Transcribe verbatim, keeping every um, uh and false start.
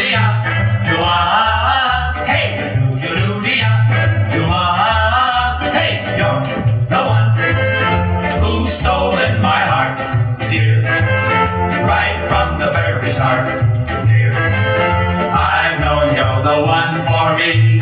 you are, hey, you are, hey, you're the one who's stolen my heart, dear, right from the very start, dear. I've known you're the one for me.